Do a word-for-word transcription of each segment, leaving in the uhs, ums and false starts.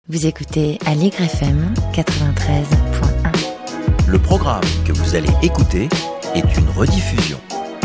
Vous écoutez Aligre F M quatre-vingt-treize point un. Le programme que vous allez écouter est une rediffusion.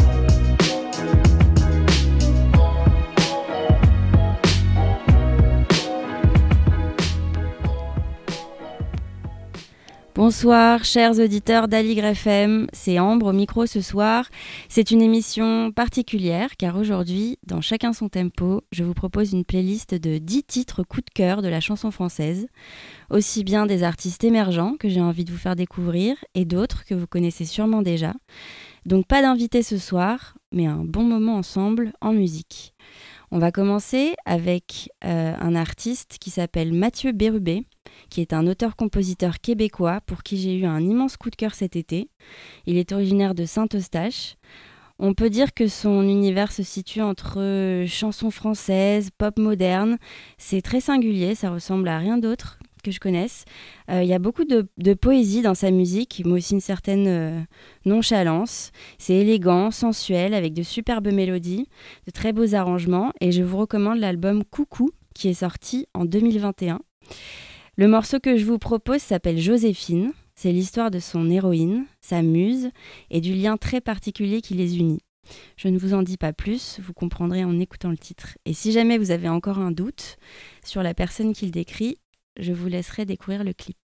Bonsoir chers auditeurs d'Aligre F M, c'est Ambre au micro ce soir. C'est une émission particulière car aujourd'hui, dans Chacun son tempo, je vous propose une playlist de dix titres coup de cœur de la chanson française, aussi bien des artistes émergents que j'ai envie de vous faire découvrir et d'autres que vous connaissez sûrement déjà. Donc pas d'invité ce soir, mais un bon moment ensemble en musique. On va commencer avec euh, un artiste qui s'appelle Mathieu Bérubé, qui est un auteur-compositeur québécois pour qui j'ai eu un immense coup de cœur cet été. Il est originaire de Saint-Eustache. On peut dire que son univers se situe entre chansons françaises, pop moderne. C'est très singulier, ça ressemble à rien d'autre que je connaisse. Euh, il y a beaucoup de, de poésie dans sa musique, mais aussi une certaine euh, nonchalance. C'est élégant, sensuel, avec de superbes mélodies, de très beaux arrangements. Et je vous recommande l'album Coucou, qui est sorti en deux mille vingt et un. Le morceau que je vous propose s'appelle Joséphine. C'est l'histoire de son héroïne, sa muse, et du lien très particulier qui les unit. Je ne vous en dis pas plus, vous comprendrez en écoutant le titre. Et si jamais vous avez encore un doute sur la personne qui le décrit, je vous laisserai découvrir le clip.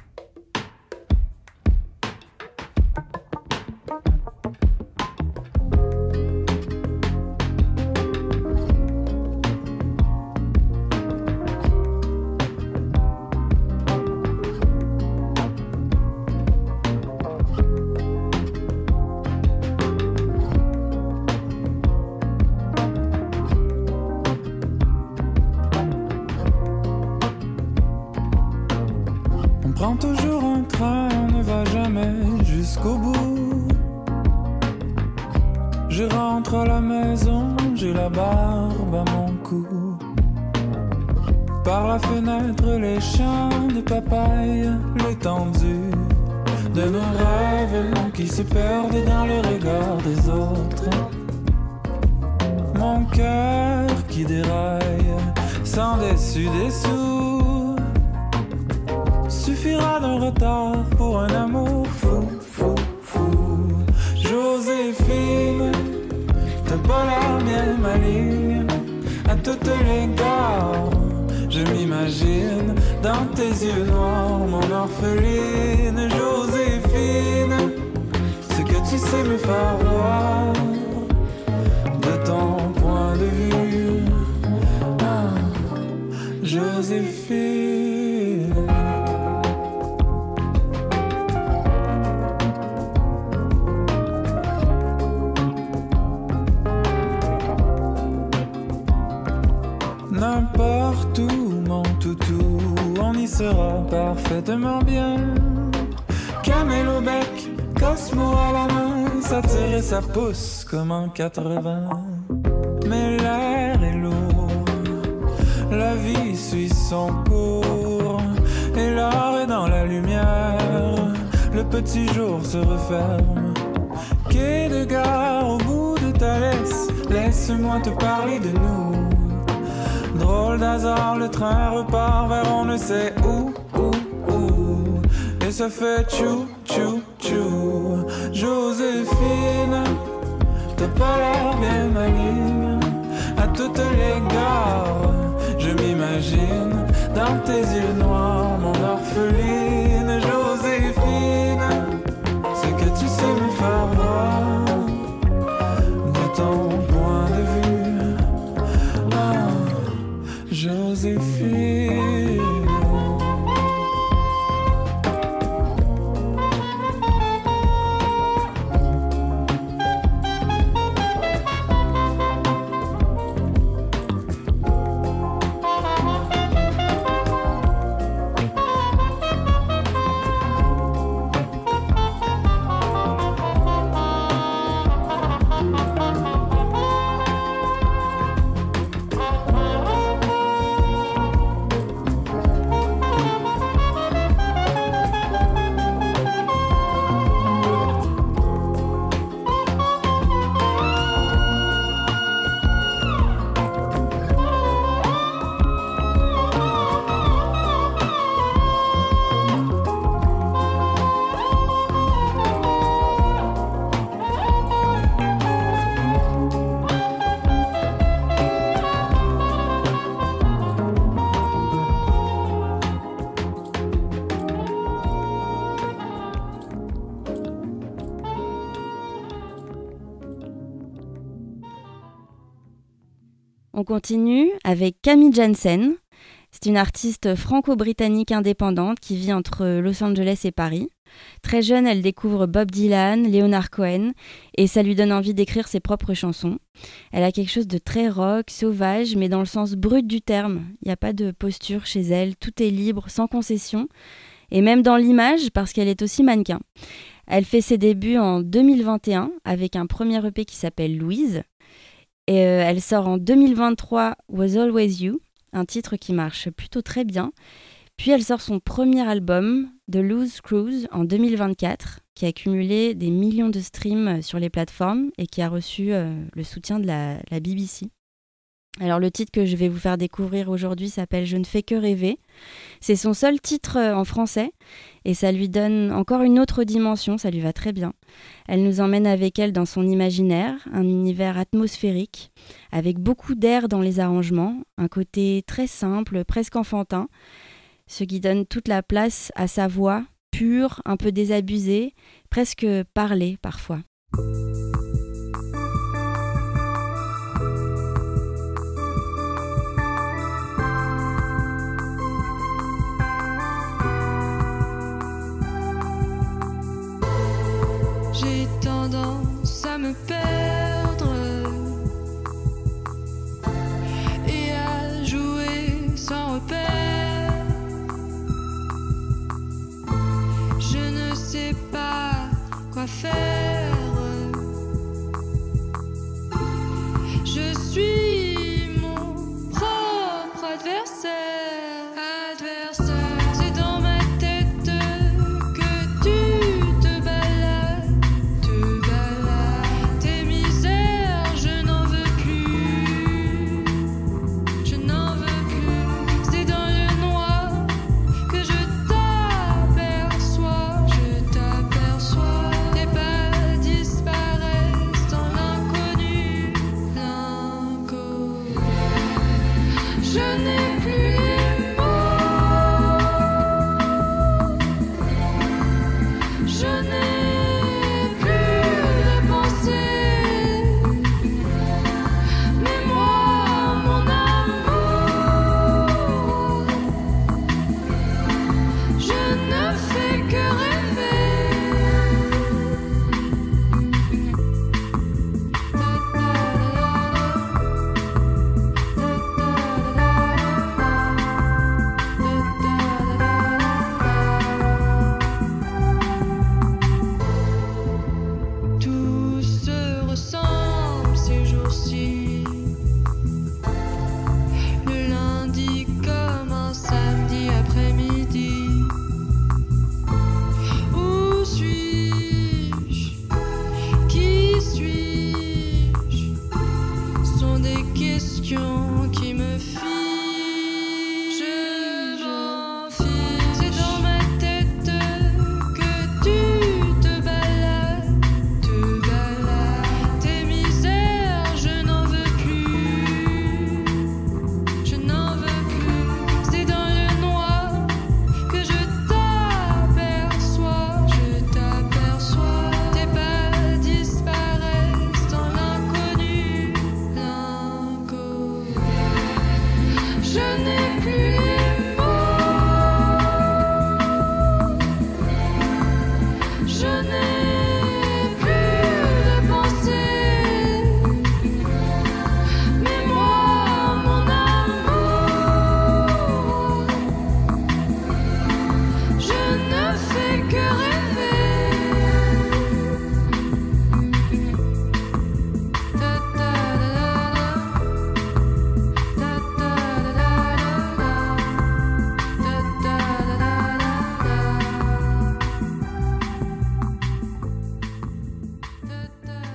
Prends toujours un train, on ne va jamais jusqu'au bout. Je rentre à la maison, j'ai la barbe à mon cou. Par la fenêtre, les champs de papaye, l'étendue de nos rêves qui se perdent dans le regard des autres. Mon cœur qui déraille, sans dessus-dessous. Suffira d'un retard pour un amour fou, fou, fou. Joséphine, t'as pas l'air bien maligne. À toutes les gares, je m'imagine dans tes yeux noirs, mon orpheline. Joséphine, ce que tu sais me faire voir de ton point de vue. Ah, Joséphine. N'importe où, mon toutou, on y sera parfaitement bien. Camel au bec, Cosmo à la main, ça tire et ça pousse comme en quatre-vingts. Mais l'air est lourd, la vie suit son cours, et l'or est dans la lumière, le petit jour se referme. Quai de gare au bout de Thalès, laisse-moi te parler de nous. Drôle d'hasard, le train repart vers on ne sait où, où, où. Et ça fait tchou, tchou, tchou. Joséphine, t'as pas l'air bien maligne. À toutes les gares, je m'imagine dans tes yeux noirs, mon orpheline. Joséphine, ce que tu sais me faire voir de ton point de vue. Ah, Joséphine. On continue avec Camille Janssen. C'est une artiste franco-britannique indépendante qui vit entre Los Angeles et Paris. Très jeune, elle découvre Bob Dylan, Leonard Cohen, et ça lui donne envie d'écrire ses propres chansons. Elle a quelque chose de très rock, sauvage, mais dans le sens brut du terme. Il n'y a pas de posture chez elle, tout est libre, sans concession, et même dans l'image, parce qu'elle est aussi mannequin. Elle fait ses débuts en deux mille vingt et un avec un premier E P qui s'appelle Louise, et euh, elle sort en deux mille vingt-trois Was Always You, un titre qui marche plutôt très bien. Puis elle sort son premier album, The Loose Cruise, en deux mille vingt-quatre, qui a cumulé des millions de streams sur les plateformes et qui a reçu euh, le soutien de la, la B B C. Alors le titre que je vais vous faire découvrir aujourd'hui s'appelle « Je ne fais que rêver ». C'est son seul titre en français et ça lui donne encore une autre dimension, ça lui va très bien. Elle nous emmène avec elle dans son imaginaire, un univers atmosphérique, avec beaucoup d'air dans les arrangements, un côté très simple, presque enfantin, ce qui donne toute la place à sa voix, pure, un peu désabusée, presque parlée parfois. J'ai tendance à me perdre et à jouer sans repère. Je ne sais pas quoi faire. Je suis mon propre adversaire. Adversaire. C'est dans ma tête que tu te balades. Te balades. Tes misères, je n'en veux plus. Je n'en veux plus. C'est dans le noir que je t'aperçois. Je t'aperçois. Tes pas disparaissent dans l'inconnu. L'inconnu. Je n'ai plus les mots. Je n'ai plus de pensée. Mais moi, mon amour, je ne fais que rêver. Tout se ressemble ces jours-ci. Le lundi comme un samedi après-midi. Où suis-je? Qui suis-je? Sont des questions qui me fichent. Je m'en fiche. C'est dans ma tête que tu te balades. Te balades. Tes misères, je n'en veux plus. Je n'en veux plus. C'est dans le noir que je t'aperçois. Je t'aperçois. Tes pas disparaissent dans l'inconnu. L'inconnu. Je n'ai plus les mots. Je n'ai plus de pensée. Mais moi, mon amour, je ne fais que rêver. Da, da, da, da, da. Da, da, da, da, da. Da, da, da, da, da.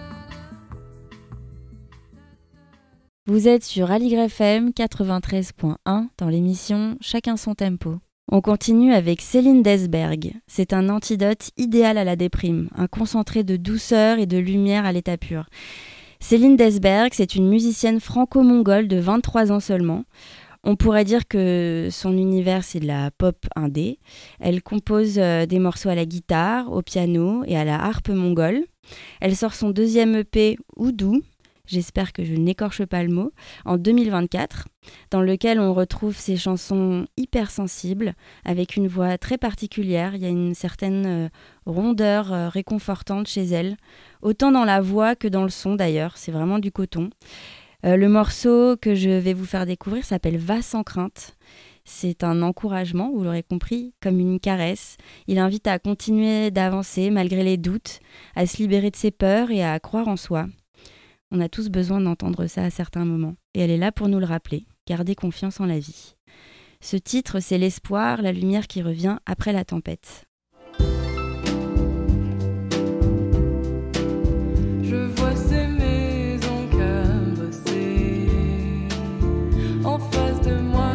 Vous êtes sur Aligre F M quatre-vingt-treize point un dans l'émission Chacun son tempo. On continue avec Céline Desberg. C'est un antidote idéal à la déprime, un concentré de douceur et de lumière à l'état pur. Céline Desberg, c'est une musicienne franco-mongole de vingt-trois ans seulement. On pourrait dire que son univers, c'est de la pop indé. Elle compose euh, des morceaux à la guitare, au piano et à la harpe mongole. Elle sort son deuxième E P, Oudou, j'espère que je n'écorche pas le mot, en deux mille vingt-quatre, dans lequel on retrouve ces chansons hyper sensibles, avec une voix très particulière. Il y a une certaine euh, rondeur euh, réconfortante chez elle, autant dans la voix que dans le son d'ailleurs, c'est vraiment du coton. Euh, le morceau que je vais vous faire découvrir s'appelle « Va sans crainte ». C'est un encouragement, vous l'aurez compris, comme une caresse. Il invite à continuer d'avancer malgré les doutes, à se libérer de ses peurs et à croire en soi. On a tous besoin d'entendre ça à certains moments. Et elle est là pour nous le rappeler. Garder confiance en la vie. Ce titre, c'est l'espoir, la lumière qui revient après la tempête. Je vois ces maisons cabossées en face de moi.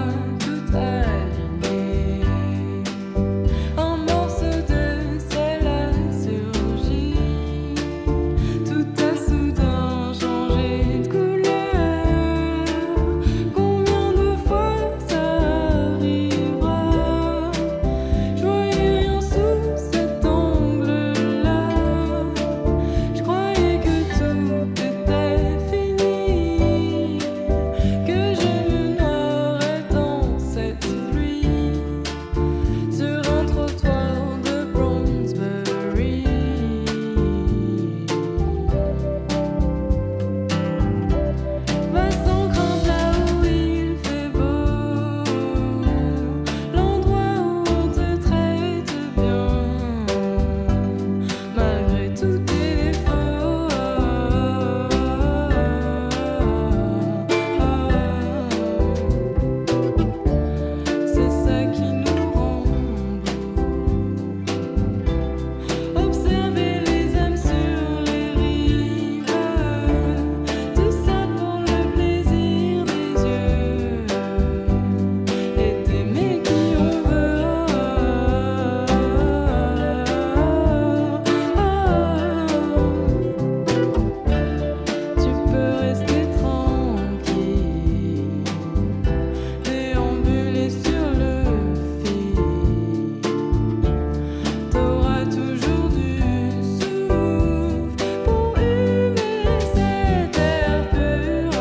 Un morceau de ciel a surgi, tout a soudain changé de couleur. Combien de fois ça arrivera? Je voyais rien sous cet angle-là. Je croyais que tout était fini, que je me noierais dans cette pluie. Sur un trottoir de Brownsbury, va sans crainte là où il fait beau, l'endroit où on te traite bien, malgré tous tes défauts. C'est ça qui nous rend beaux. Observer les âmes sur les rives, tout ça pour le plaisir des yeux, et d'aimer qui on veut. Tu peux rester tranquille, déambuler sur le fil. T'auras toujours du souffle pour humer cet air pur.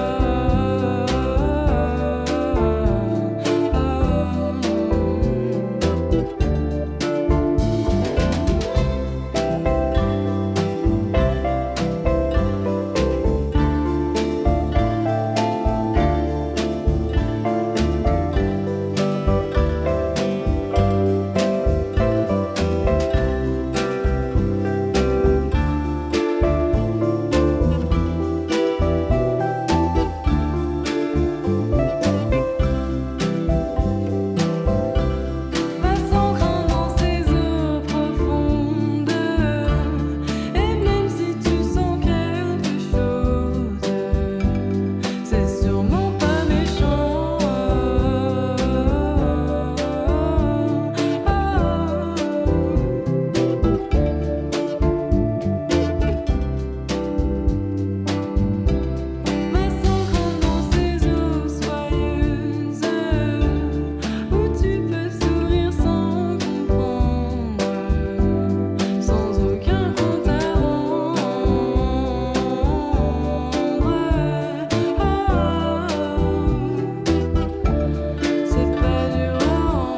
Va sans crainte dans ces eaux profondes, et même si tu sens quelque chose, c'est sûrement pas méchant. Va sans crainte dans ces eaux soyeuses, où tu peux sourire sans comprendre, sans aucun compte à rendre. C'est pas dur à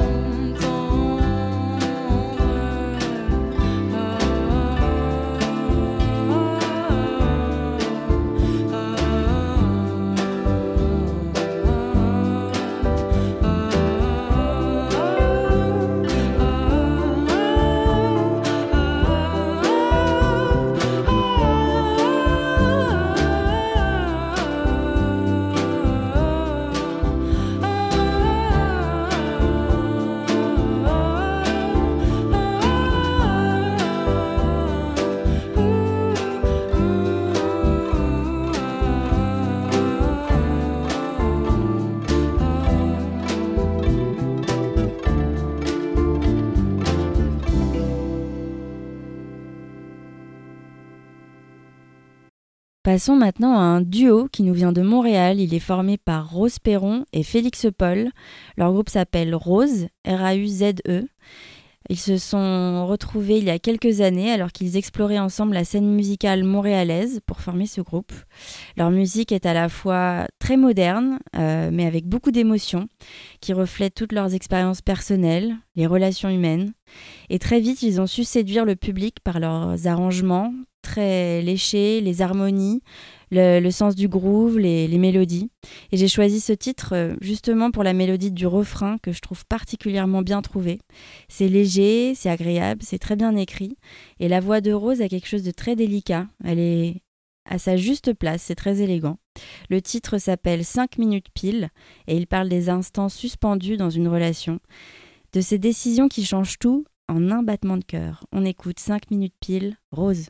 Passons maintenant à un duo qui nous vient de Montréal. Il est formé par Rose Perron et Félix Paul. Leur groupe s'appelle Rose, R A U Z E. Ils se sont retrouvés il y a quelques années alors qu'ils exploraient ensemble la scène musicale montréalaise pour former ce groupe. Leur musique est à la fois très moderne, euh, mais avec beaucoup d'émotions, qui reflètent toutes leurs expériences personnelles, les relations humaines. Et très vite, ils ont su séduire le public par leurs arrangements très léchés, les harmonies, le, le sens du groove, les, les mélodies. Et j'ai choisi ce titre euh, justement pour la mélodie du refrain que je trouve particulièrement bien trouvée. C'est léger, c'est agréable, c'est très bien écrit. Et la voix de Rose a quelque chose de très délicat. Elle est à sa juste place, c'est très élégant. Le titre s'appelle cinq minutes pile et il parle des instants suspendus dans une relation, de ces décisions qui changent tout en un battement de cœur. On écoute cinq minutes pile, Rose.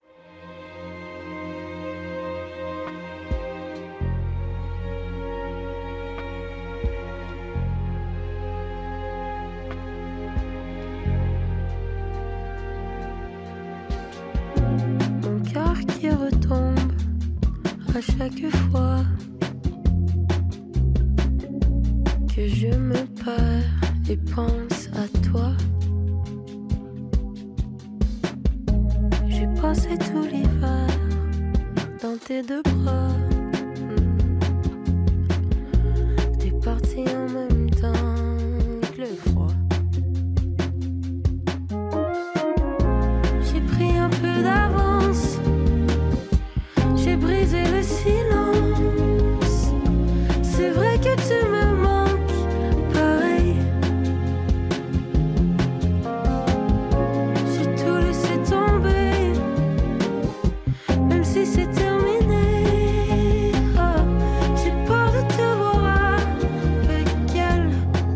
Qui retombe à chaque fois que je me perds et pense à toi. J'ai passé tout l'hiver dans tes deux bras. T'es parti en même temps que le froid. J'ai pris un peu d'avance. J'ai brisé le silence. C'est vrai que tu me manques pareil. J'ai tout laissé tomber, même si c'est terminé. Oh, j'ai peur de te voir avec elle.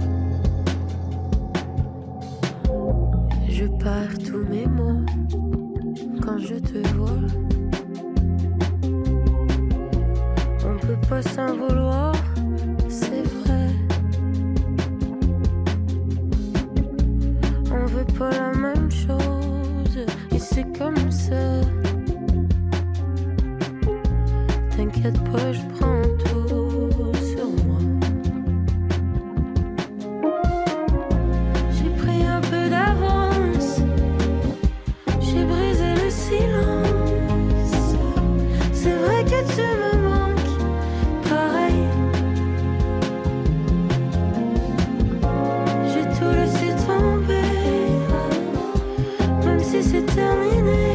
Je perds tous mes mots quand je te vois. On peut pas s'en vouloir, c'est vrai. On veut pas la même chose, et c'est comme ça. T'inquiète pas, je prends tout sur moi. J'ai pris un peu d'avance. J'ai brisé le silence. C'est vrai que tu me manques pareil. J'ai tout laissé tomber, même si c'est terminé.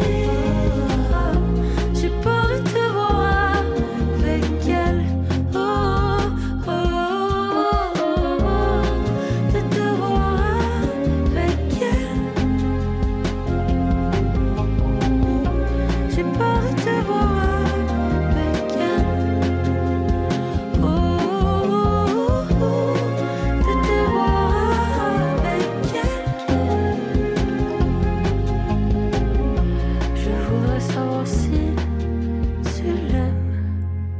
J'ai peur de te voir avec elle. Oh, oh, oh, oh, oh, de te voir avec elle. J'ai peur de te voir avec elle. Oh, oh, oh, de te voir avec elle. Je voudrais savoir si tu l'aimes.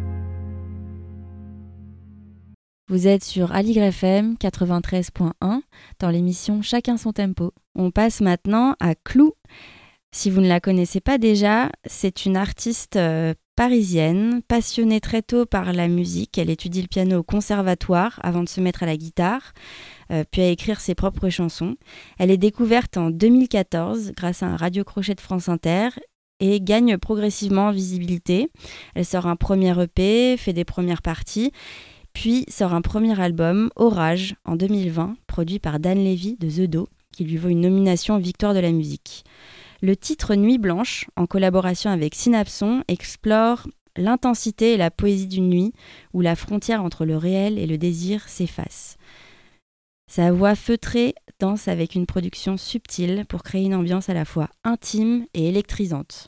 Vous êtes sur Aligre F M quatre-vingt-treize point un dans l'émission Chacun son tempo. On passe maintenant à Clou. Si vous ne la connaissez pas déjà, c'est une artiste euh, parisienne, passionnée très tôt par la musique. Elle étudie le piano au conservatoire avant de se mettre à la guitare, euh, puis à écrire ses propres chansons. Elle est découverte en deux mille quatorze grâce à un radio-crochet de France Inter et gagne progressivement en visibilité. Elle sort un premier E P, fait des premières parties, puis sort un premier album, Orage, en deux mille vingt, produit par Dan Levy de The Do, qui lui vaut une nomination aux Victoires de la musique. Le titre Nuit Blanche, en collaboration avec Synapson, explore l'intensité et la poésie d'une nuit où la frontière entre le réel et le désir s'efface. Sa voix feutrée danse avec une production subtile pour créer une ambiance à la fois intime et électrisante.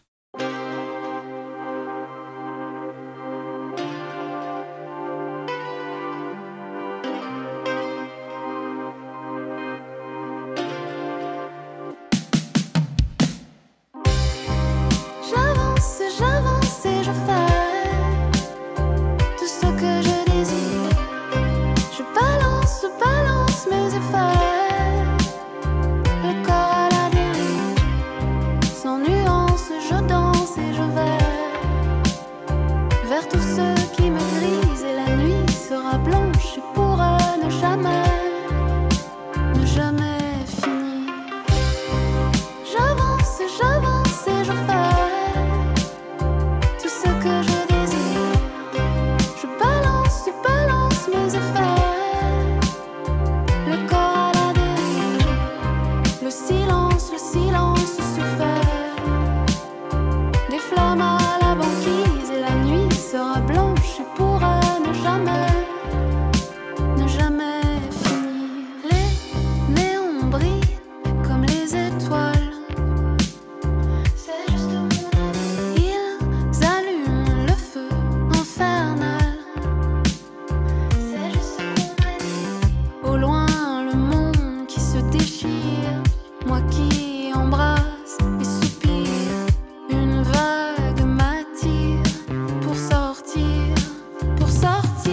J'avance, j'avance et je fais tout ce que je désire. Je balance, balance mes efforts. Le corps à la dérive, sans nuance, je brille comme les étoiles. C'est juste mon ami. Ils allument le feu infernal. C'est juste mon ami. Au loin, le monde qui se déchire. Moi qui embrasse et soupire. Une vague m'attire pour sortir, pour sortir.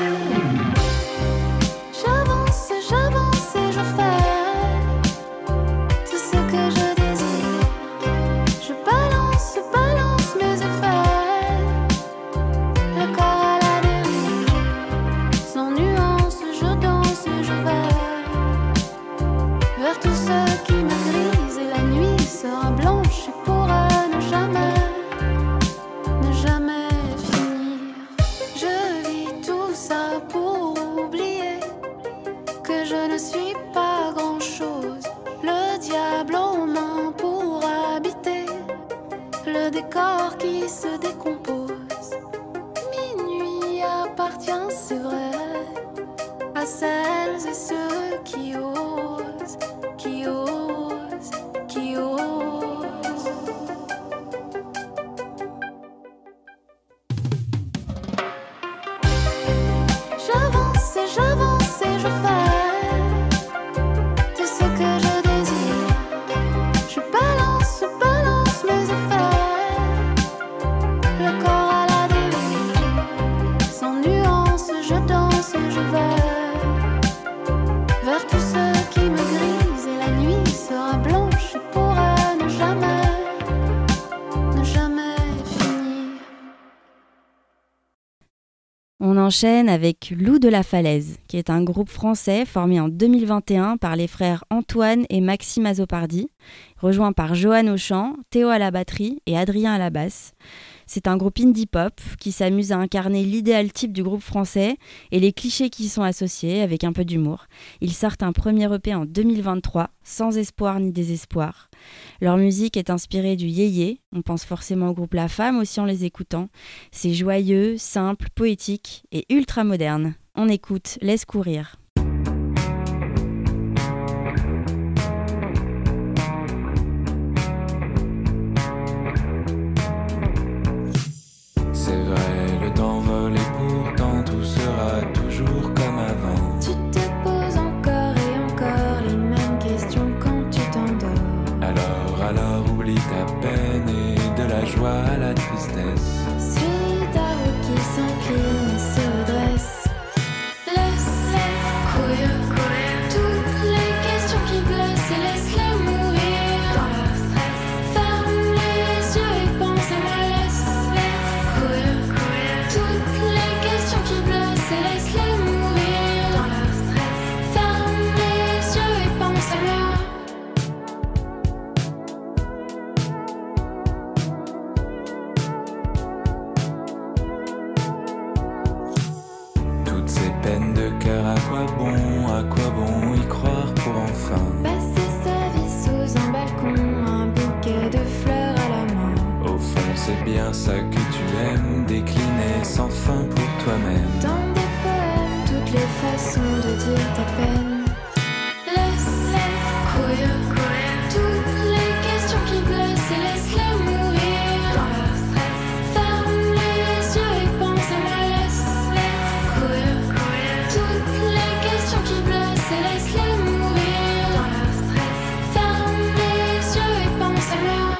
J'avance, j'avance et je fais tout ce que je désire. Je balance, balance mes effets. Le corps à la dérive. Sans nuance, je danse et je vais vers tout ce qui me grise. Et la nuit sera blanche et pourra ne jamais, ne jamais finir. Je vis tout ça pour oublier que je ne suis pas grand-chose. Le diable aux mains pour habiter le décor qui se décompose. Minuit appartient, c'est vrai, à celles et ceux qui osent, qui osent, qui osent. J'avance et j'avance et je fais tout ce que je désire. Je balance, balance mes effets. Le corps à la dérive. Sans nuance, je danse et je vais vers tout ce qui me grise. Et la nuit sera blanche et pourra ne jamais, ne jamais finir. On enchaîne avec Loup de la Falaise, qui est un groupe français formé en deux mille vingt et un par les frères Antoine et Maxime Azopardi, rejoint par Johan au chant, Théo à la batterie et Adrien à la basse. C'est un groupe indie pop qui s'amuse à incarner l'idéal type du groupe français et les clichés qui y sont associés avec un peu d'humour. Ils sortent un premier E P en deux mille vingt-trois, sans espoir ni désespoir. Leur musique est inspirée du yéyé, on pense forcément au groupe La Femme aussi en les écoutant. C'est joyeux, simple, poétique et ultra moderne. On écoute Laisse courir. C'est vrai, le temps vole et pourtant tout sera toujours comme avant. Tu te poses encore et encore les mêmes questions quand tu t'endors. Alors, alors oublie ta peine et de la joie à la tristesse. Suis ta route qui s'incline et se redresse. Laisse courir toutes les questions qui blessent et laisse-les mourir. Ferme les yeux et pense à moi. Laisse courir toutes les questions qui blessent et laisse-les mourir. Ferme les yeux et pense à moi. Toutes ces peines de cœur, à quoi bon, à quoi bon y croire pour enfin Passer sa vie sous un balcon, un bouquet de fleurs à la main. Au fond, c'est bien ça que tu aimes, décliner sans fin pour toi-même. Dans des poèmes, toutes les façons de dire ta peine. Laisse courir toutes les questions qui blessent et laisse-les mourir. Ferme les yeux et pense à moi. Laisse courir toutes les questions qui blessent et laisse-les mourir. Ferme les yeux et pense à moi.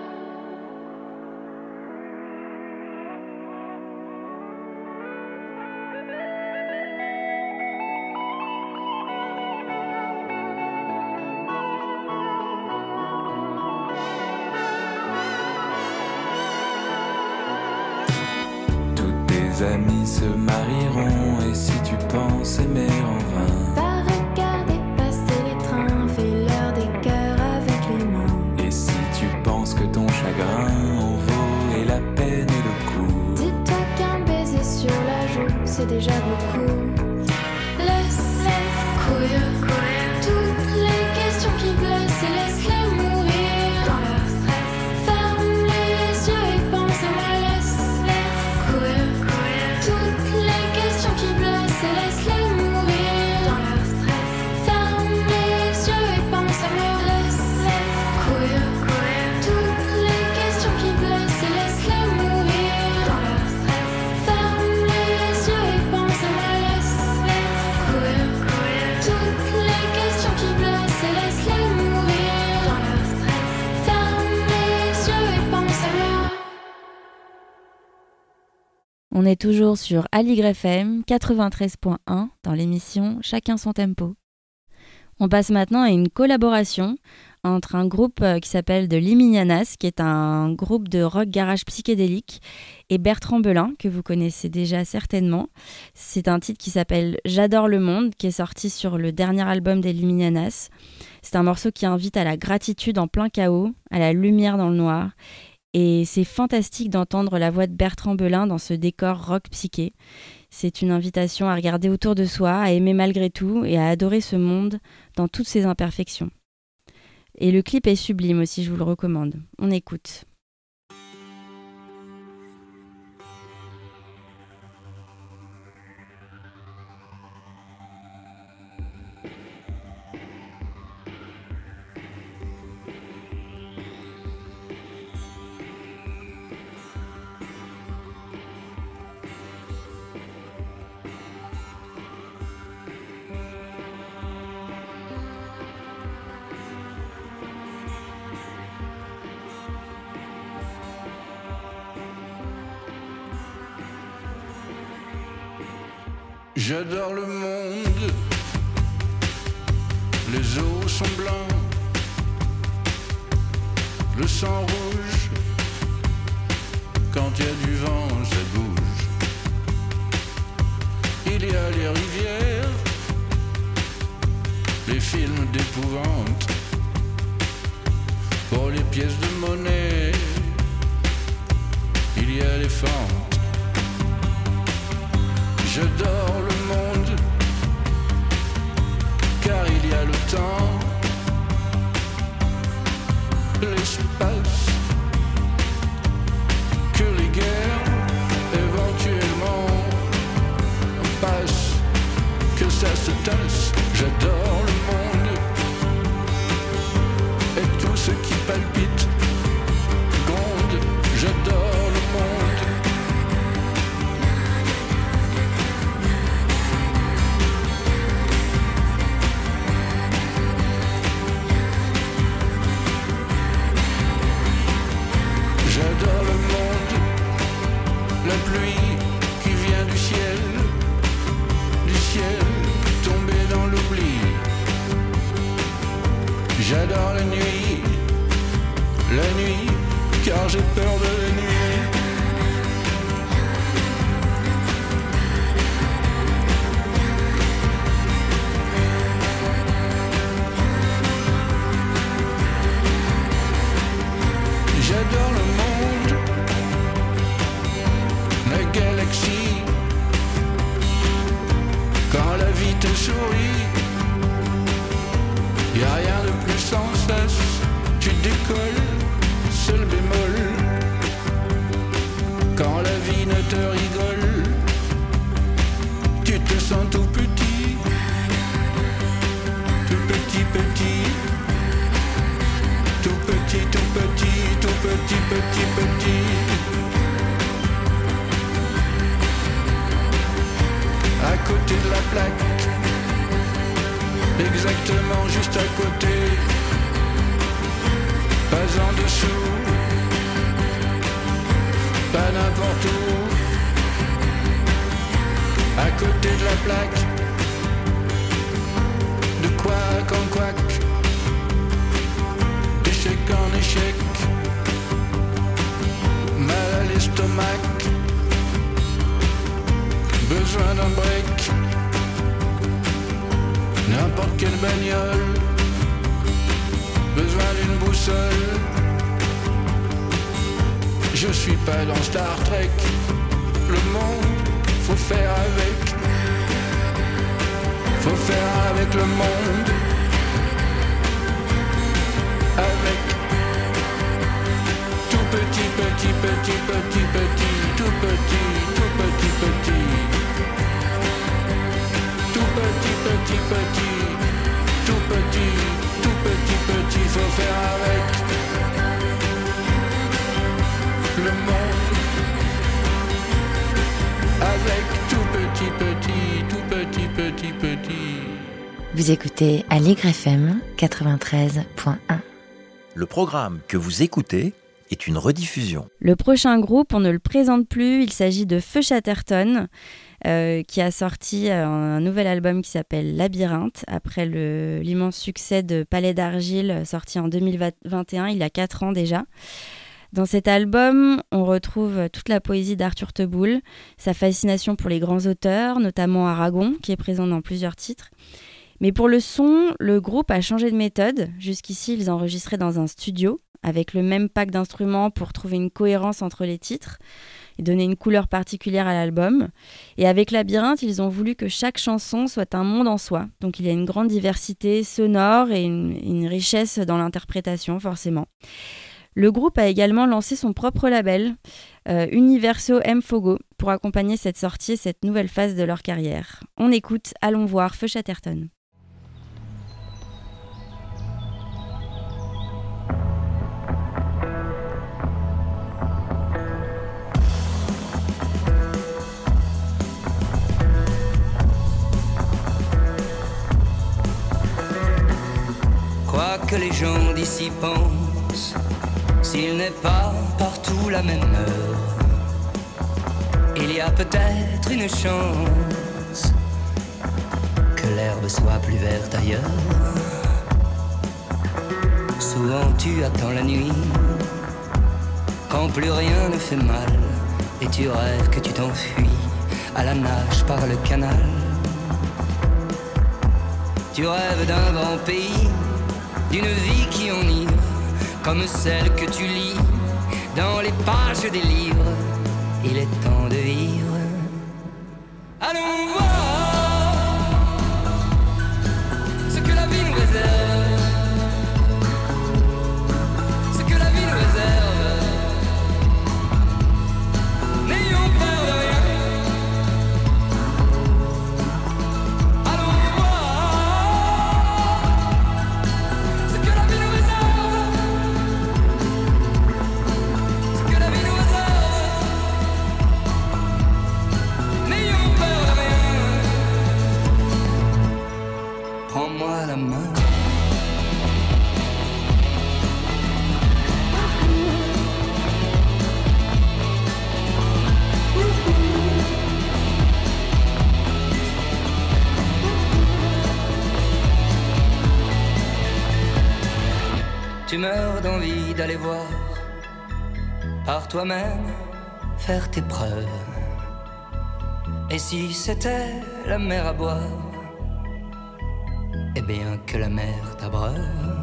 Toutes tes amies se marieront et si tu penses aimer en vain, Va regarder passer les trains, fais-leur des cœurs avec les mains. et si tu penses que ton chagrin en vaut et la peine et le coup, Dis-toi qu'un baiser sur la joue, c'est déjà beaucoup. Laisse courir toutes les questions qui blessent et laisse-les mourir. Ferme les yeux et pense à moi. Laisse courir toutes les questions qui blessent et laisse-les mourir. On est toujours sur Aligre F M quatre-vingt-treize point un dans l'émission Chacun son tempo. On passe maintenant à une collaboration entre un groupe qui s'appelle The Liminianas, qui est un groupe de rock garage psychédélique, et Bertrand Belin, que vous connaissez déjà certainement. C'est un titre qui s'appelle J'adore le monde, qui est sorti sur le dernier album des Liminianas. C'est un morceau qui invite à la gratitude en plein chaos, à la lumière dans le noir. Et c'est fantastique d'entendre la voix de Bertrand Belin dans ce décor rock psyché. C'est une invitation à regarder autour de soi, à aimer malgré tout et à adorer ce monde dans toutes ses imperfections. Et le clip est sublime aussi, je vous le recommande. On écoute. J'adore le monde, les eaux sont blancs, le sang rouge, quand il y a du vent ça bouge. Il y a les rivières, les films d'épouvante, pour les pièces de monnaie, il y a les fentes. J'adore le monde, car il y a le temps, l'espace, que les guerres éventuellement passent, que ça se tasse. J'adore le monde et tout ce qui palpite, gronde. J'adore le monde. J'adore le monde, la pluie qui vient du ciel, du ciel tombé dans l'oubli. J'adore la nuit, la nuit, car j'ai peur de la nuit. J'adore le monde, la galaxie, quand la vie te sourit, y a rien de plus sans cesse, tu décolles, seul bémol, quand la vie ne te rigole, tu te sens tout petit, tout petit petit, tout petit, tout petit, tout petit, petit, petit. À côté de la plaque, exactement juste à côté, pas en dessous, pas n'importe où. À côté de la plaque, de couac en couac, d'échec en échec, mal à l'estomac, besoin d'un break, n'importe quelle bagnole, besoin d'une boussole. Je suis pas dans Star Trek, le monde, faut faire avec, faut faire avec le monde, avec tout petit, petit, petit, petit, petit, tout petit, tout petit, petit, tout petit, petit, petit, tout petit, tout petit, petit, faut faire avec le monde, avec tout petit, petit, tout petit, petit, petit. Vous écoutez Aligre F M quatre-vingt-treize point un. Le programme que vous écoutez est une rediffusion. Le prochain groupe, on ne le présente plus, il s'agit de Feu Chatterton, euh, qui a sorti un, un nouvel album qui s'appelle Labyrinthe, après le, l'immense succès de Palais d'Argile, sorti en deux mille vingt et un, il y a quatre ans déjà. Dans cet album, on retrouve toute la poésie d'Arthur Teboul, sa fascination pour les grands auteurs, notamment Aragon, qui est présent dans plusieurs titres. Mais pour le son, le groupe a changé de méthode. Jusqu'ici, ils enregistraient dans un studio, avec le même pack d'instruments pour trouver une cohérence entre les titres et donner une couleur particulière à l'album. Et avec Labyrinthe, ils ont voulu que chaque chanson soit un monde en soi. Donc il y a une grande diversité sonore et une, une richesse dans l'interprétation, forcément. Le groupe a également lancé son propre label, euh, Universo M Fogo, pour accompagner cette sortie et cette nouvelle phase de leur carrière. On écoute Allons voir Feu Chatterton. Quoi que les gens d'ici pensent, s'il n'est pas partout la même heure, il y a peut-être une chance que l'herbe soit plus verte ailleurs. Souvent tu attends la nuit, quand plus rien ne fait mal, et tu rêves que tu t'enfuis à la nage par le canal. Tu rêves d'un grand pays, d'une vie qui enivre, comme celle que tu lis dans les pages des livres. Il est temps de vivre. Allons voir ce que la vie nous réserve, ce que la vie nous réserve. N'ayons peur de rien. Allons voir ce que la vie nous réserve, ce que la vie nous réserve. N'ayons peur de rien. Prends-moi la main. Tu meurs d'envie d'aller voir par toi-même, faire tes preuves. Et si c'était la mer à boire, eh bien que la mer t'abreuve.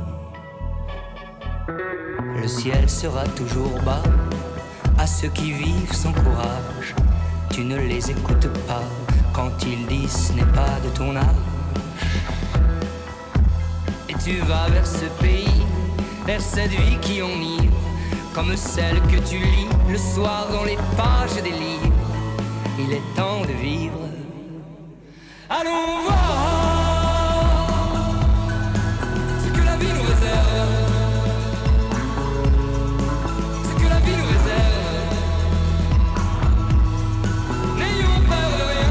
Le ciel sera toujours bas à ceux qui vivent sans courage. Tu ne les écoutes pas quand ils disent ce n'est pas de ton âge. Et tu vas vers ce pays, vers cette vie qui enivre, comme celle que tu lis le soir dans les pages des livres. Il est temps de vivre. Allons voir ce que la vie nous réserve, ce que la vie nous réserve. N'ayons peur de rien.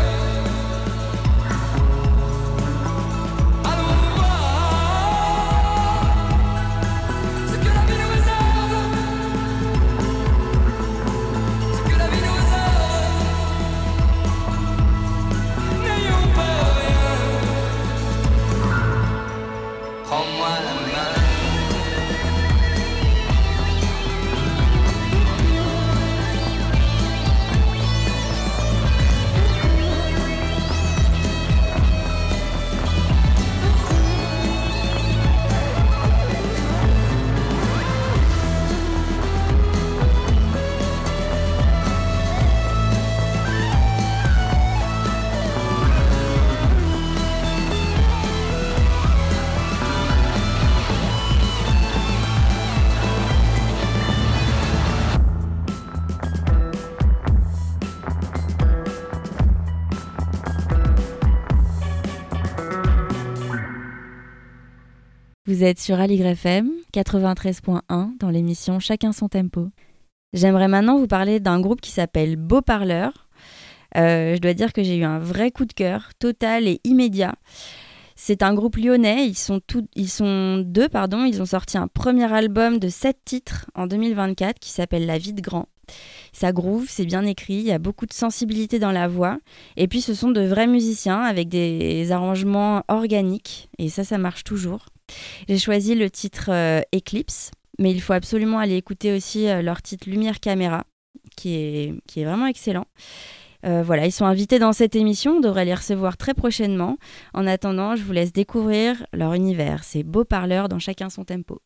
Allons voir ce que la vie nous réserve, ce que la vie nous réserve. N'ayons peur de rien. Prends-moi la main. Vous êtes sur Aligre F M quatre-vingt-treize point un dans l'émission Chacun son tempo. J'aimerais maintenant vous parler d'un groupe qui s'appelle Beau Parleur. Euh, je dois dire que j'ai eu un vrai coup de cœur, total et immédiat. C'est un groupe lyonnais, ils sont, tout, ils sont deux, pardon, ils ont sorti un premier album de sept titres en deux mille vingt-quatre qui s'appelle La vie de grand. Ça groove, c'est bien écrit, il y a beaucoup de sensibilité dans la voix. Et puis ce sont de vrais musiciens avec des arrangements organiques. Et ça, ça marche toujours. J'ai choisi le titre euh, Eclipse, mais il faut absolument aller écouter aussi euh, leur titre Lumière Caméra, qui est, qui est vraiment excellent. Euh, voilà, ils sont invités dans cette émission, on devrait les recevoir très prochainement. En attendant, je vous laisse découvrir leur univers. C'est Beau Parleur dans Chacun son tempo.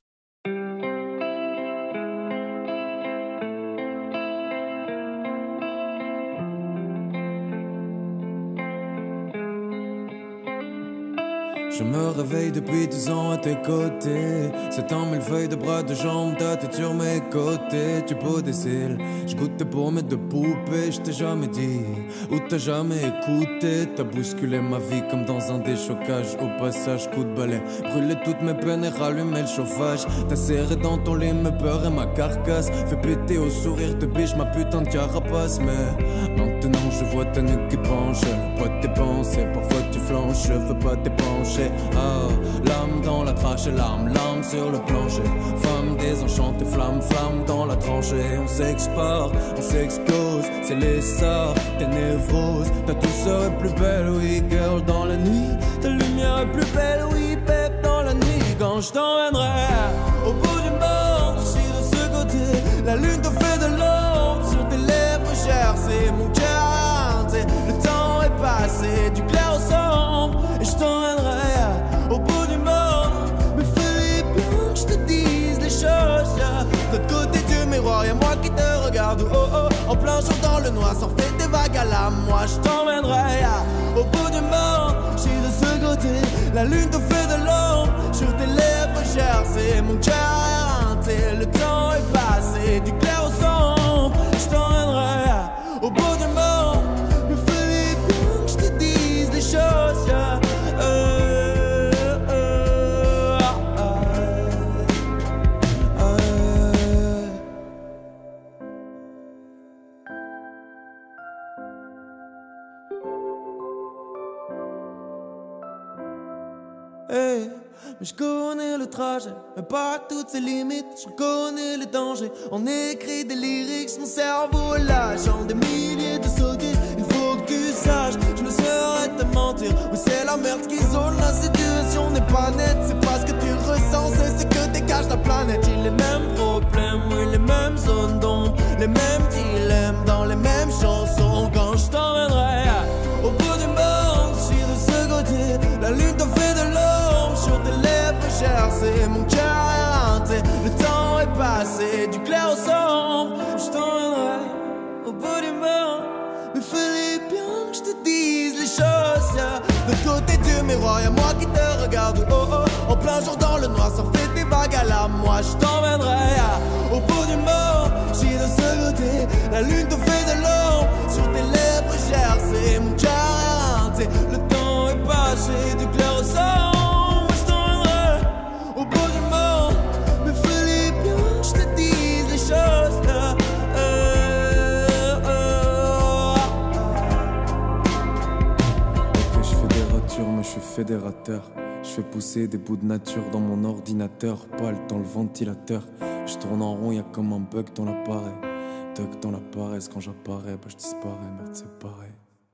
Je me réveille depuis deux ans à tes côtés. C'est un millefeuille de bras, de jambes, ta tête sur mes côtés. Tu beau des cils, je goûte tes pommettes de poupée. Je t'ai jamais dit, ou t'as jamais écouté. T'as bousculé ma vie comme dans un déchocage. Au passage, coup de balai, brûlé toutes mes peines et rallumé le chauffage. T'as serré dans ton lit mes peurs et ma carcasse. Fait péter au sourire de biche ma putain de carapace. Mais maintenant je vois ta nuque qui penche. Pas tes pensées, parfois tu flanches. Je veux pas t'épancher. Oh, l'âme dans la trache et l'âme, l'âme sur le plancher. Femme désenchantée, flamme, flamme dans la tranchée. On s'exporte, on s'explose, c'est les sorts, tes névroses. Ta douceur est plus belle, oui, girl, dans la nuit. Ta lumière est plus belle, oui, pep, dans la nuit. Quand je t'emmènerai au bout du monde, je suis de ce côté. La lune te fait de l'ombre sur tes lèvres chères. C'est mon cœur, le temps est passé du clair au sombre. Et je t'emmènerai au bout du monde, mais fallait bien que je te dise les choses. Yeah. De l'autre côté du miroir, y'a moi qui te regarde. Oh oh, en plein jour dans le noir, sans fait des vagues à l'âme. Moi je t'emmènerai yeah. Au bout du monde, je suis de ce côté. La lune te fait de l'ombre sur tes lèvres chères. C'est mon cœur éreinté, le temps est passé du clair au sombre. Je t'emmènerai yeah. Au bout du monde, mais fallait bien que je te dise les choses. Yeah. Euh, Hey, mais je connais le trajet, mais pas toutes ses limites. Je connais les dangers, on écrit des lyrics. Mon cerveau est lâche en des milliers de sottises. Il faut que tu saches, je ne saurais te mentir. Oui, c'est la merde qui zone, la situation n'est pas nette. C'est pas ce que tu ressens, c'est ce que dégage la planète. J'ai les mêmes problèmes, oui, les mêmes zones d'ombre, les mêmes dilemmes dans les mêmes chansons. Quand je t'emmènerai au bout du monde, je suis de ce côté. La lune te fait de l'ombre sur tes lèvres chères. C'est mon cœur éreinté, le temps est passé du clair au sombre. Je t'emmènerai au bout du monde, mais fallait bien que je te dise les choses. Yeah. De côté du miroir, y'a moi qui te regarde. Oh oh, en plein jour dans le noir, ça fait des vagues à l'âme. Moi je t'emmènerai yeah. Au bout du monde, je suis de ce côté. La lune te fait de l'ombre sur tes lèvres chères. C'est mon cœur éreinté, le temps est passé du clair au sombre. Je t'emmènerai au bout du monde, mais fallait bien que je te dise les choses. Yeah. Euh, euh, ok, je fais des ratures, mais je suis fédérateur. Je fais pousser des bouts de nature dans mon ordinateur. Pas le temps, le ventilateur. Je tourne en rond, y'a comme un bug dans l'appareil. Bug dans l'appareil, quand j'apparais, bah je disparais, merde c'est pareil.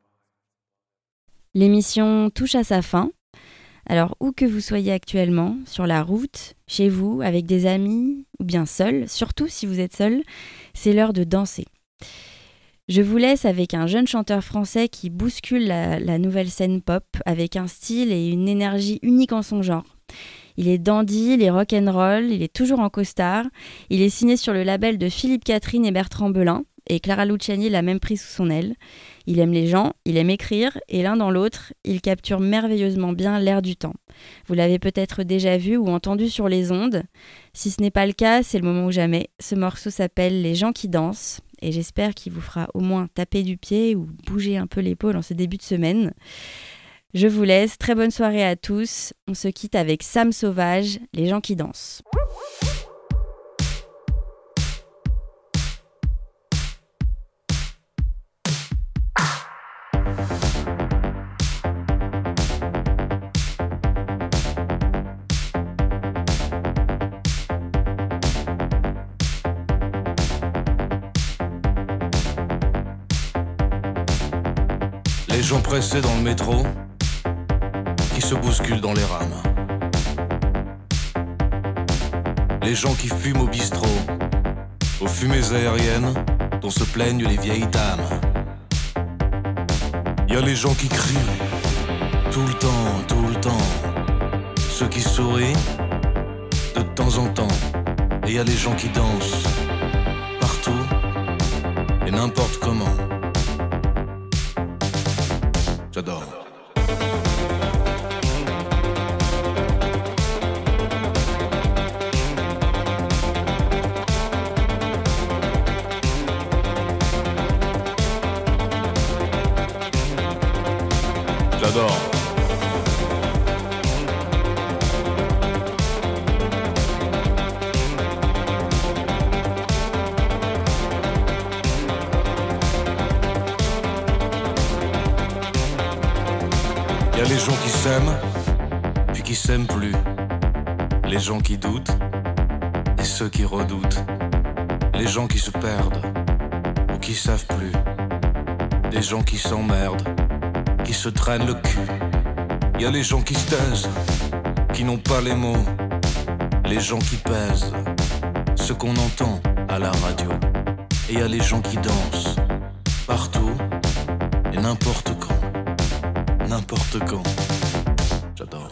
L'émission touche à sa fin. Alors, où que vous soyez actuellement, sur la route, chez vous, avec des amis, ou bien seul, surtout si vous êtes seul, c'est l'heure de danser. Je vous laisse avec un jeune chanteur français qui bouscule la, la nouvelle scène pop avec un style et une énergie unique en son genre. Il est dandy, il est rock'n'roll, il est toujours en costard. Il est signé sur le label de Philippe Catherine et Bertrand Belin, et Clara Luciani l'a même pris sous son aile. Il aime les gens, il aime écrire, et l'un dans l'autre, il capture merveilleusement bien l'air du temps. Vous l'avez peut-être déjà vu ou entendu sur les ondes. Si ce n'est pas le cas, c'est le moment ou jamais. Ce morceau s'appelle Les gens qui dansent, et j'espère qu'il vous fera au moins taper du pied ou bouger un peu l'épaule en ce début de semaine. Je vous laisse, très bonne soirée à tous. On se quitte avec Sam Sauvage, Les gens qui dansent. Les gens pressés dans le métro, qui se bousculent dans les rames. Les gens qui fument au bistrot, aux fumées aériennes dont se plaignent les vieilles dames. Y a les gens qui crient, tout le temps, tout le temps. Ceux qui sourient, de temps en temps. Et y a les gens qui dansent, partout, et n'importe comment. J'adore. J'adore. Y a les gens qui s'aiment, puis qui s'aiment plus. Les gens qui doutent, et ceux qui redoutent. Les gens qui se perdent, ou qui savent plus. Des gens qui s'emmerdent, qui se traînent le cul. Y a les gens qui se taisent, qui n'ont pas les mots. Les gens qui pèsent, ce qu'on entend à la radio. Et y a les gens qui dansent, partout, et n'importe quand. N'importe quand. J'adore.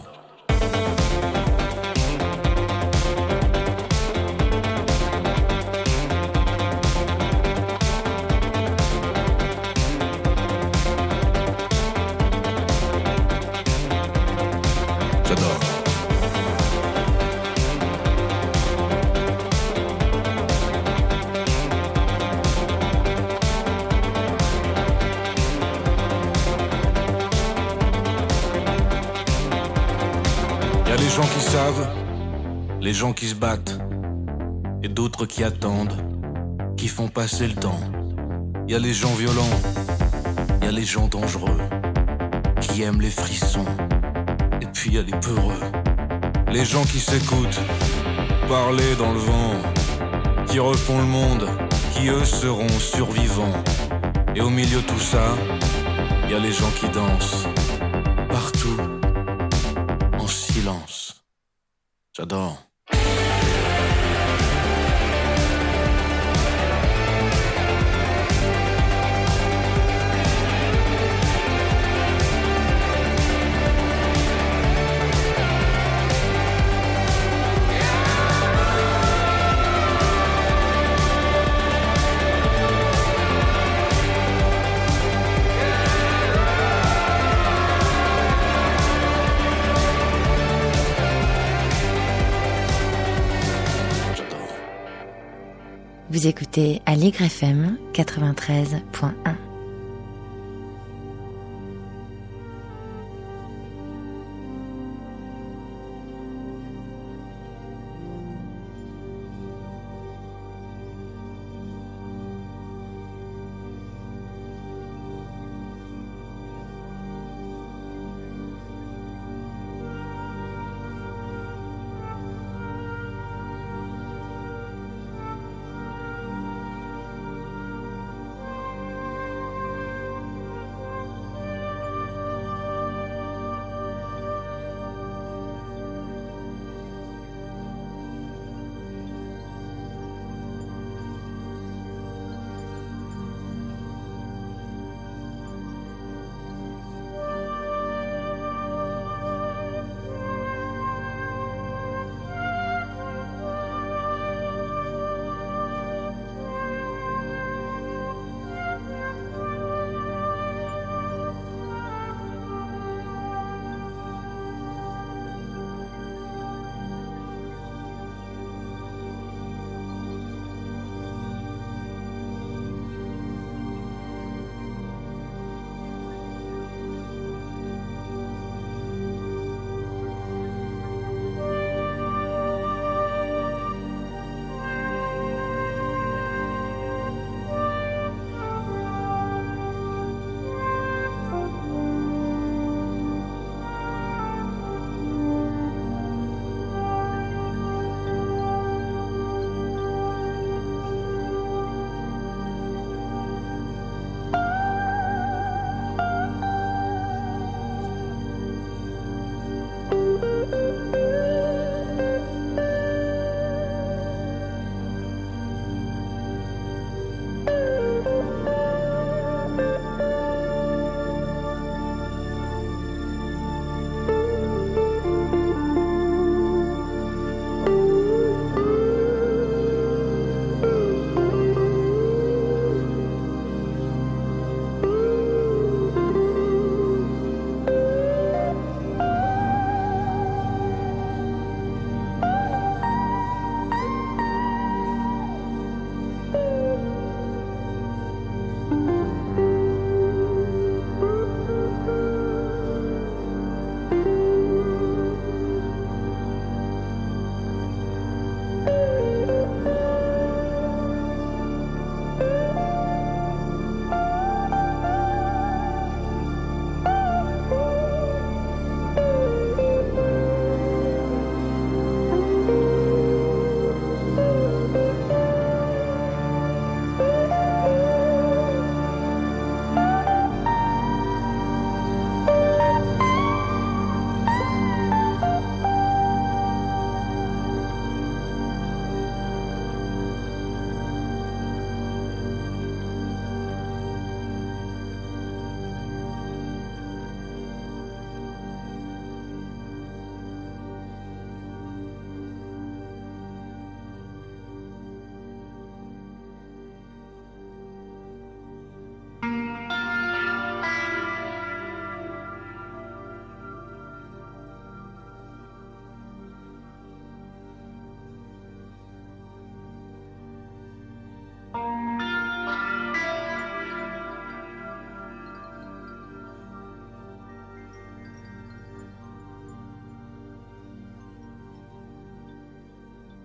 J'adore. Y'a les gens qui savent, les gens qui se battent, et d'autres qui attendent, qui font passer le temps. Y'a les gens violents, y'a les gens dangereux, qui aiment les frissons, et puis y'a les peureux. Les gens qui s'écoutent, parler dans le vent, qui refont le monde, qui eux seront survivants. Et au milieu de tout ça, y'a les gens qui dansent, partout, en silence. J'adore. Vous écoutez Aligre F M quatre-vingt-treize point un.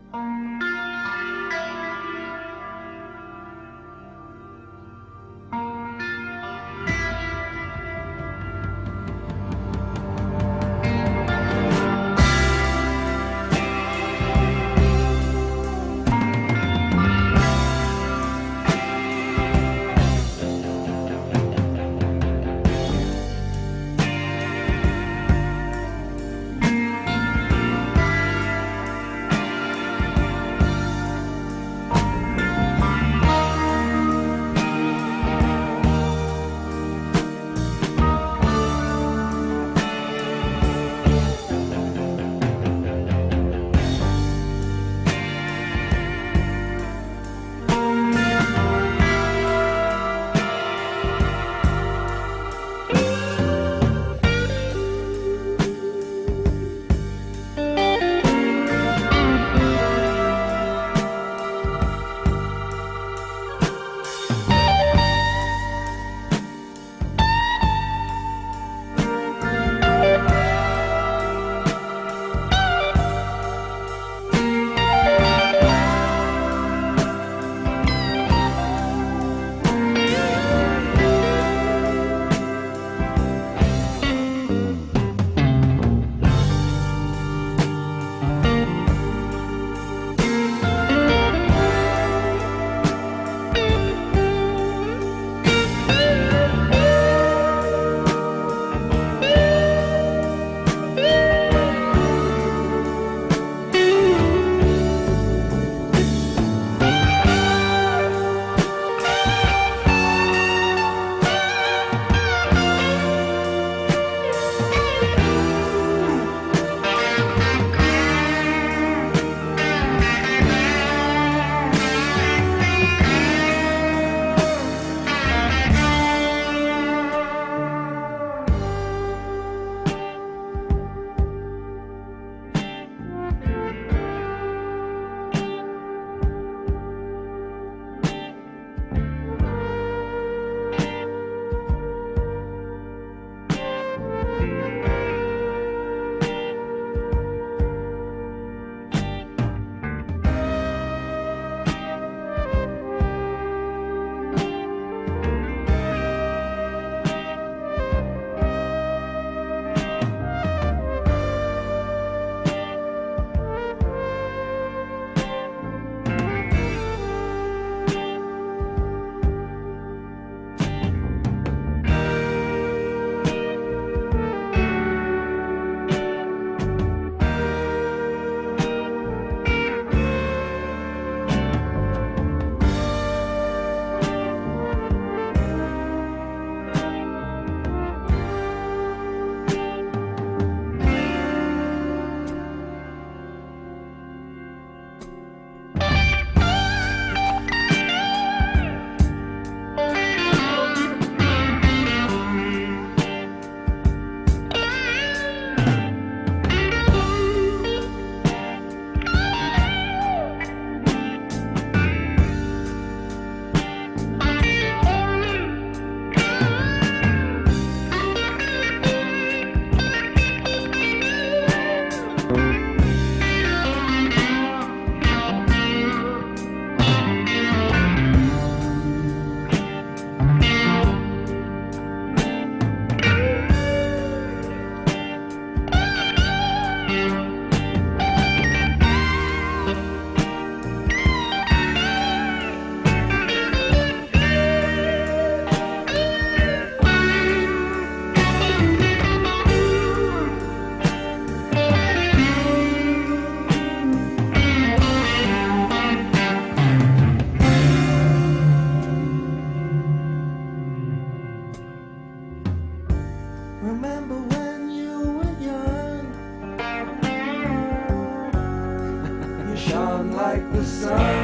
like the sun.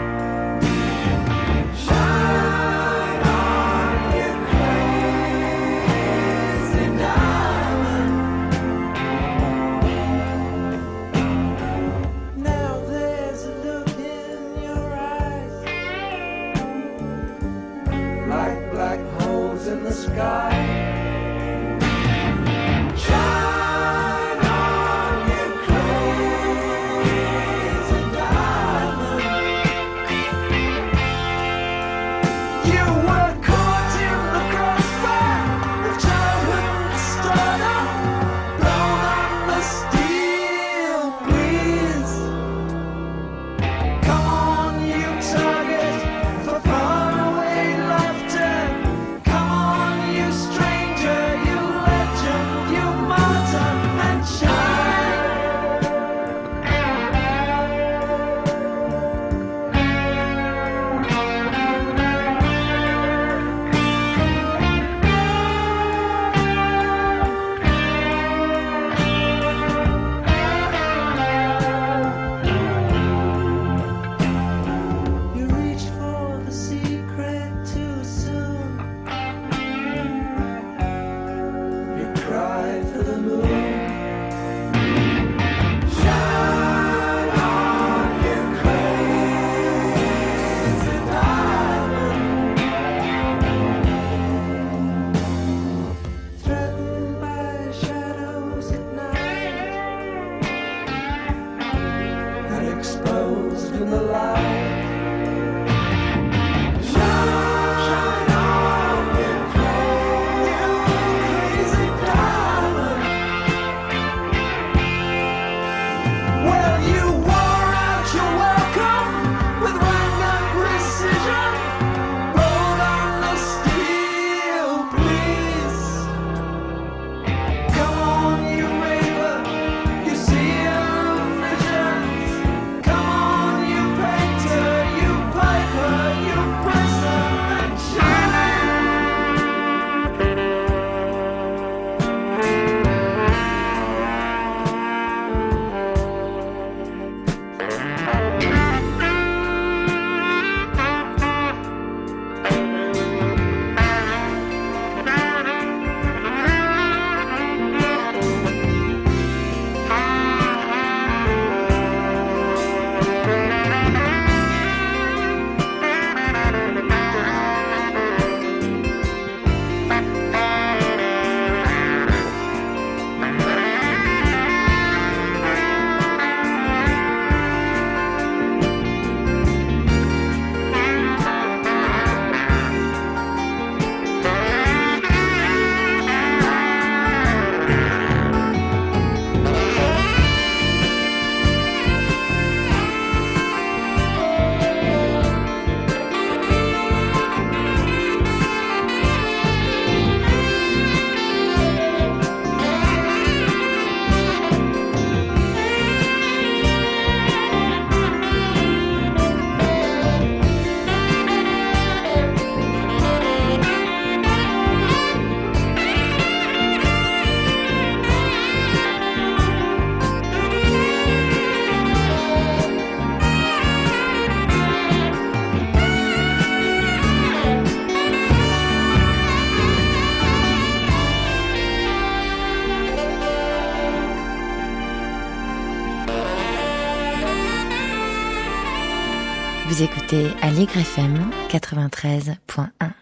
Shine on, you crazy diamond. Now there's a look in your eyes, like black holes in the sky. Shine on, you crazy diamond. exposed in the light. Shine, shine on, you crazy diamond. Well, you wore out your welcome with random precision. Rolled on the steel, please. Come on, you raver, you seer of visions. Come on, you painter, you piper, you person and Vous écoutez Aligre F M quatre-vingt-treize point un.